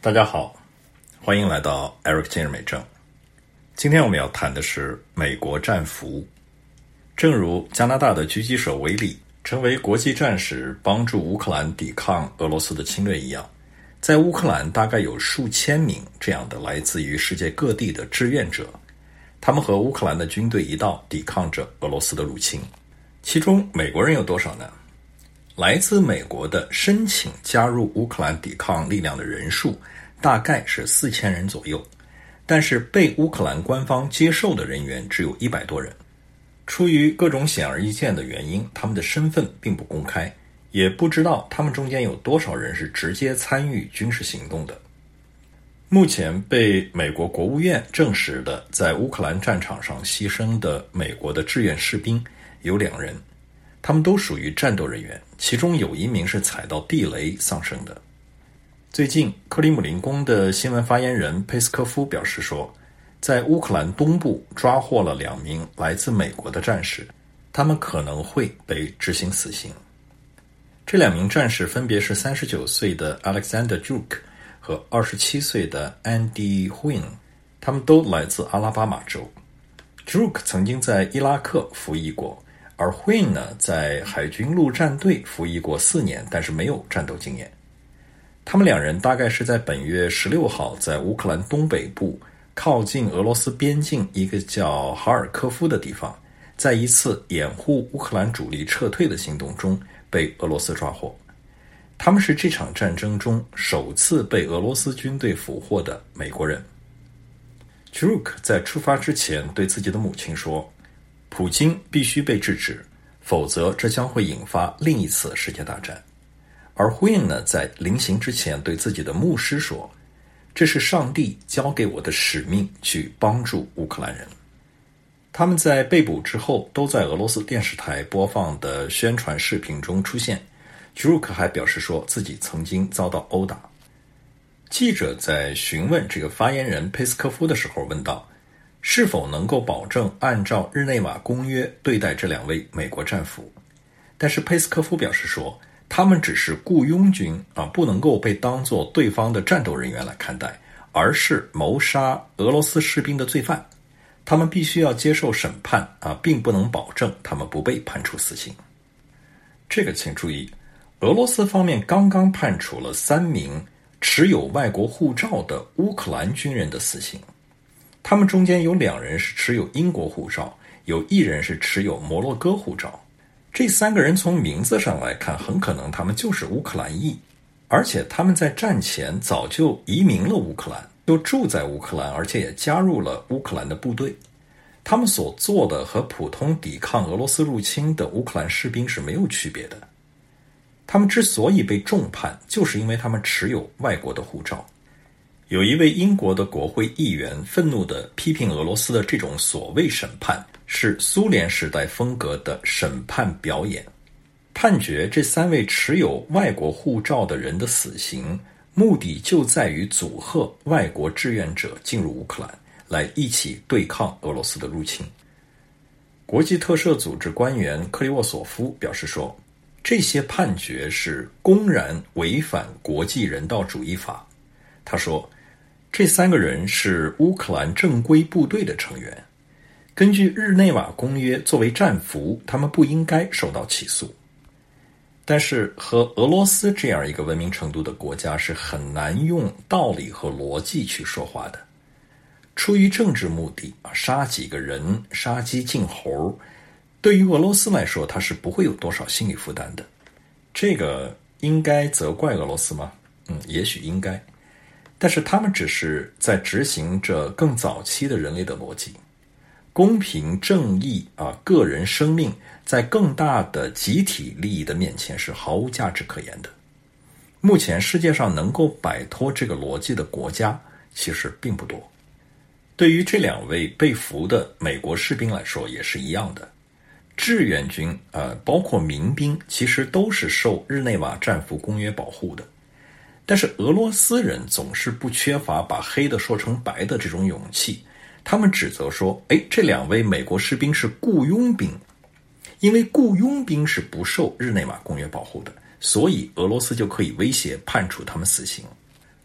大家好，欢迎来到 Eric 今日美政。今天我们要谈的是美国战俘。正如加拿大的狙击手威利成为国际战时帮助乌克兰抵抗俄罗斯的侵略一样，在乌克兰大概有数千名这样的来自于世界各地的志愿者，他们和乌克兰的军队一道抵抗着俄罗斯的入侵。其中美国人有多少呢？来自美国的申请加入乌克兰抵抗力量的人数大概是4000人左右，但是被乌克兰官方接受的人员只有100多人。出于各种显而易见的原因，他们的身份并不公开，也不知道他们中间有多少人是直接参与军事行动的。目前被美国国务院证实的在乌克兰战场上牺牲的美国的志愿士兵有2人，他们都属于战斗人员，其中有1名是踩到地雷丧生的。最近克里姆林宫的新闻发言人佩斯科夫表示说，在乌克兰东部抓获了2名来自美国的战士，他们可能会被执行死刑。这2名战士分别是39岁的 Alexander Juk 和27岁的 Andy Huyn， 他们都来自阿拉巴马州。Juk 曾经在伊拉克服役过，而 Huyn 呢，在海军陆战队服役过4年，但是没有战斗经验。他们2人大概是在本月16号在乌克兰东北部靠近俄罗斯边境一个叫哈尔科夫的地方，在一次掩护乌克兰主力撤退的行动中被俄罗斯抓获。他们是这场战争中首次被俄罗斯军队俘获的美国人。Juk 在出发之前对自己的母亲说，普京必须被制止，否则这将会引发另一次世界大战。而Huyn呢，在临行之前对自己的牧师说，这是上帝交给我的使命，去帮助乌克兰人。他们在被捕之后都在俄罗斯电视台播放的宣传视频中出现。Juk 还表示说自己曾经遭到殴打。记者在询问这个发言人佩斯科夫的时候问道，是否能够保证按照日内瓦公约对待这2位美国战俘。但是佩斯科夫表示说，他们只是雇佣军不能够被当作对方的战斗人员来看待，而是谋杀俄罗斯士兵的罪犯，他们必须要接受审判并不能保证他们不被判处死刑。这个请注意，俄罗斯方面刚刚判处了3名持有外国护照的乌克兰军人的死刑，他们中间有2人是持有英国护照，有1人是持有摩洛哥护照。这3个人从名字上来看，很可能他们就是乌克兰裔，而且他们在战前早就移民了乌克兰，就住在乌克兰，而且也加入了乌克兰的部队。他们所做的和普通抵抗俄罗斯入侵的乌克兰士兵是没有区别的。他们之所以被重判，就是因为他们持有外国的护照。有一位英国的国会议员愤怒地批评俄罗斯的这种所谓审判是苏联时代风格的审判表演，判决这3位持有外国护照的人的死刑，目的就在于阻吓外国志愿者进入乌克兰，来一起对抗俄罗斯的入侵。国际特赦组织官员克里沃索夫表示说，这些判决是公然违反国际人道主义法。他说，这3个人是乌克兰正规部队的成员，根据日内瓦公约，作为战俘，他们不应该受到起诉。但是和俄罗斯这样一个文明程度的国家是很难用道理和逻辑去说话的。出于政治目的杀几个人，杀鸡儆猴，对于俄罗斯来说，他是不会有多少心理负担的。这个应该责怪俄罗斯吗？也许应该。但是他们只是在执行着更早期的人类的逻辑。公平正义个人生命在更大的集体利益的面前是毫无价值可言的。目前世界上能够摆脱这个逻辑的国家其实并不多。对于这2位被俘的美国士兵来说也是一样的。志愿军包括民兵其实都是受日内瓦战俘公约保护的。但是俄罗斯人总是不缺乏把黑的说成白的这种勇气，他们指责说，这2位美国士兵是雇佣兵，因为雇佣兵是不受日内瓦公约保护的，所以俄罗斯就可以威胁判处他们死刑。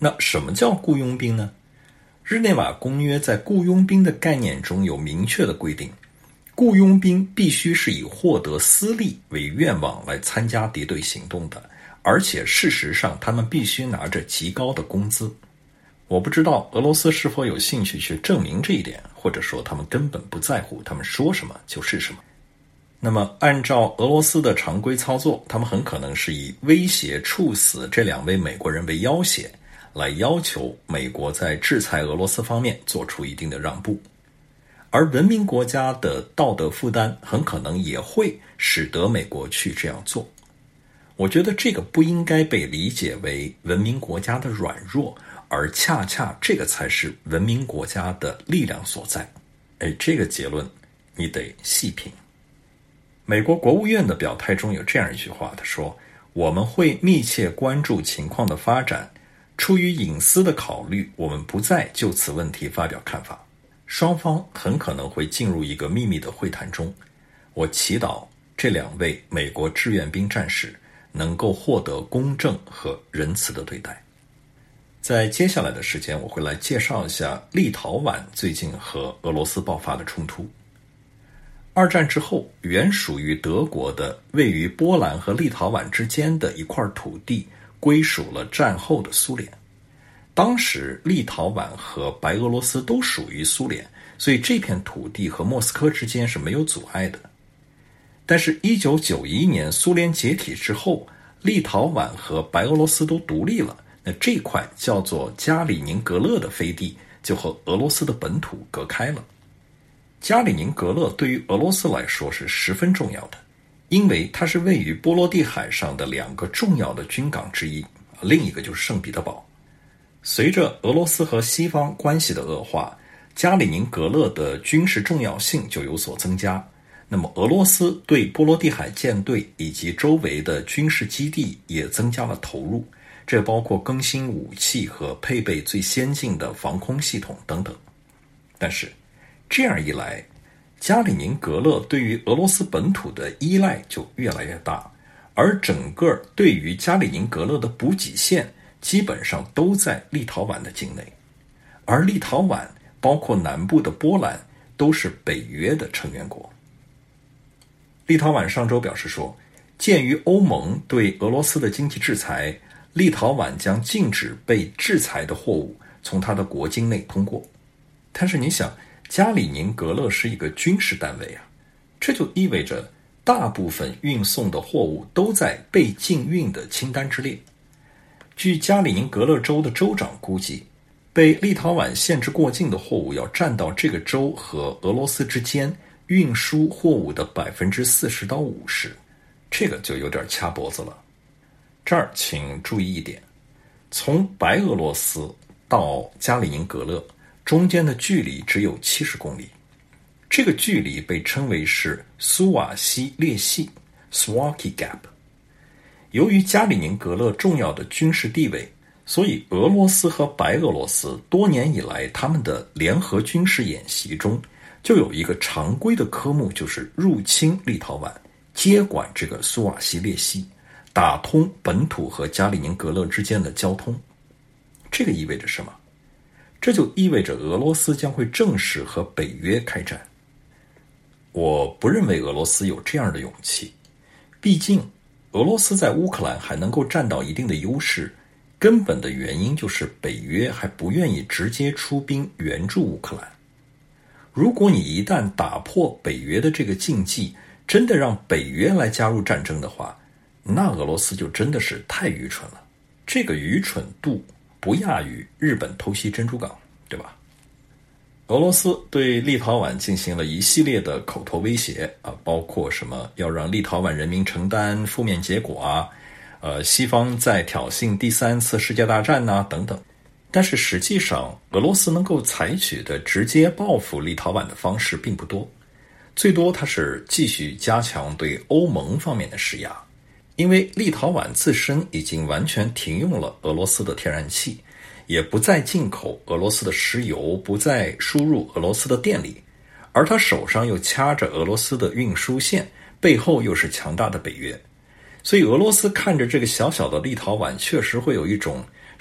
那什么叫雇佣兵呢？日内瓦公约在雇佣兵的概念中有明确的规定，雇佣兵必须是以获得私利为愿望来参加敌对行动的，而且事实上他们必须拿着极高的工资。我不知道俄罗斯是否有兴趣去证明这一点，或者说他们根本不在乎，他们说什么就是什么。那么按照俄罗斯的常规操作，他们很可能是以威胁处死这2位美国人为要挟，来要求美国在制裁俄罗斯方面做出一定的让步。而文明国家的道德负担很可能也会使得美国去这样做。我觉得这个不应该被理解为文明国家的软弱，而恰恰这个才是文明国家的力量所在。这个结论你得细品。美国国务院的表态中有这样一句话，他说：我们会密切关注情况的发展，出于隐私的考虑，我们不再就此问题发表看法。双方很可能会进入一个秘密的会谈中。我祈祷这2位美国志愿兵战士能够获得公正和仁慈的对待。在接下来的时间，我会来介绍一下立陶宛最近和俄罗斯爆发的冲突。二战之后，原属于德国的位于波兰和立陶宛之间的一块土地归属了战后的苏联。当时立陶宛和白俄罗斯都属于苏联，所以这片土地和莫斯科之间是没有阻碍的。但是1991年苏联解体之后，立陶宛和白俄罗斯都独立了，那这块叫做加里宁格勒的飞地就和俄罗斯的本土隔开了。加里宁格勒对于俄罗斯来说是十分重要的，因为它是位于波罗的海上的2个重要的军港之一，另一个就是圣彼得堡。随着俄罗斯和西方关系的恶化，加里宁格勒的军事重要性就有所增加。那么俄罗斯对波罗的海舰队以及周围的军事基地也增加了投入，这包括更新武器和配备最先进的防空系统等等。但是这样一来，加里宁格勒对于俄罗斯本土的依赖就越来越大，而整个对于加里宁格勒的补给线基本上都在立陶宛的境内，而立陶宛包括南部的波兰都是北约的成员国。立陶宛上周表示说，鉴于欧盟对俄罗斯的经济制裁，立陶宛将禁止被制裁的货物从它的国境内通过。但是你想，加里宁格勒是一个军事单位啊，这就意味着大部分运送的货物都在被禁运的清单之列。据加里宁格勒州的州长估计，被立陶宛限制过境的货物要占到这个州和俄罗斯之间运输货物的40%到50%，这个就有点掐脖子了。这儿请注意一点，从白俄罗斯到加里宁格勒中间的距离只有70公里，这个距离被称为是苏瓦西裂隙 Suwalki Gap。 由于加里宁格勒重要的军事地位，所以俄罗斯和白俄罗斯多年以来他们的联合军事演习中就有一个常规的科目，就是入侵立陶宛，接管这个苏瓦西裂隙，打通本土和加里宁格勒之间的交通。这个意味着什么？这就意味着俄罗斯将会正式和北约开战。我不认为俄罗斯有这样的勇气，毕竟俄罗斯在乌克兰还能够占到一定的优势，根本的原因就是北约还不愿意直接出兵援助乌克兰。如果你一旦打破北约的这个禁忌，真的让北约来加入战争的话，那俄罗斯就真的是太愚蠢了，这个愚蠢度不亚于日本偷袭珍珠港，对吧？俄罗斯对立陶宛进行了一系列的口头威胁包括什么要让立陶宛人民承担负面结果西方在挑衅第3次世界大战等等。但是实际上，俄罗斯能够采取的直接报复立陶宛的方式并不多，最多它是继续加强对欧盟方面的施压。因为立陶宛自身已经完全停用了俄罗斯的天然气，也不再进口俄罗斯的石油，不再输入俄罗斯的电力，而他手上又掐着俄罗斯的运输线，背后又是强大的北约。所以俄罗斯看着这个小小的立陶宛，确实会有一种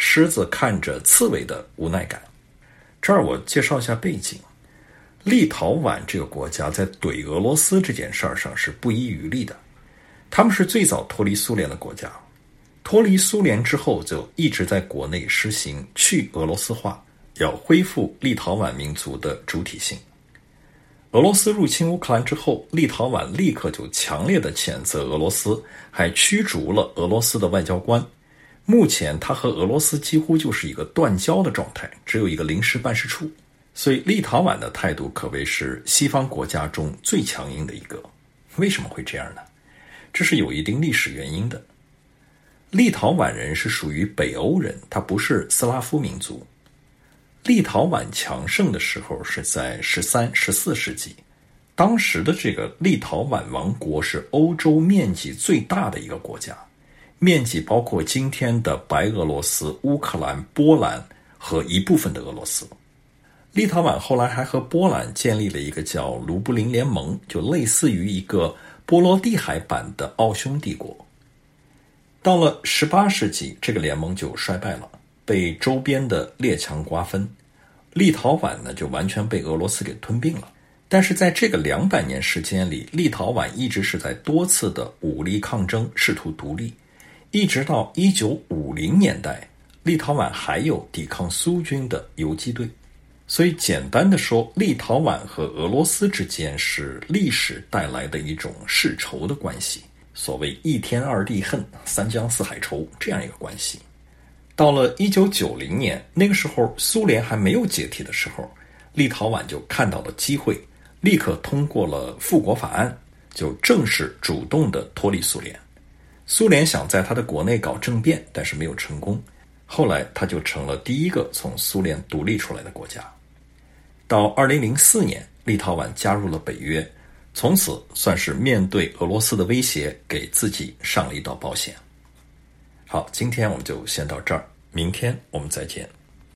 狮子看着刺猬的无奈感。这儿我介绍一下背景，立陶宛这个国家在怼俄罗斯这件事儿上是不遗余力的。他们是最早脱离苏联的国家，脱离苏联之后就一直在国内实行去俄罗斯化，要恢复立陶宛民族的主体性。俄罗斯入侵乌克兰之后，立陶宛立刻就强烈的谴责俄罗斯，还驱逐了俄罗斯的外交官。目前他和俄罗斯几乎就是一个断交的状态，只有一个临时办事处。所以立陶宛的态度可谓是西方国家中最强硬的一个。为什么会这样呢？这是有一定历史原因的。立陶宛人是属于北欧人，他不是斯拉夫民族。立陶宛强盛的时候是在13、14世纪，当时的这个立陶宛王国是欧洲面积最大的一个国家，面积包括今天的白俄罗斯、乌克兰、波兰和一部分的俄罗斯。立陶宛后来还和波兰建立了一个叫卢布林联盟，就类似于一个波罗的海版的奥匈帝国。到了18世纪，这个联盟就衰败了，被周边的列强瓜分，立陶宛呢就完全被俄罗斯给吞并了。但是在这个200年时间里，立陶宛一直是在多次的武力抗争，试图独立，一直到1950年代，立陶宛还有抵抗苏军的游击队。所以简单的说，立陶宛和俄罗斯之间是历史带来的一种世仇的关系，所谓一天二地恨，三江四海仇，这样一个关系。到了1990年，那个时候苏联还没有解体的时候，立陶宛就看到了机会，立刻通过了复国法案，就正式主动的脱离苏联。苏联想在他的国内搞政变，但是没有成功，后来他就成了第一个从苏联独立出来的国家。到2004年，立陶宛加入了北约，从此算是面对俄罗斯的威胁，给自己上了一道保险。好，今天我们就先到这儿，明天我们再见。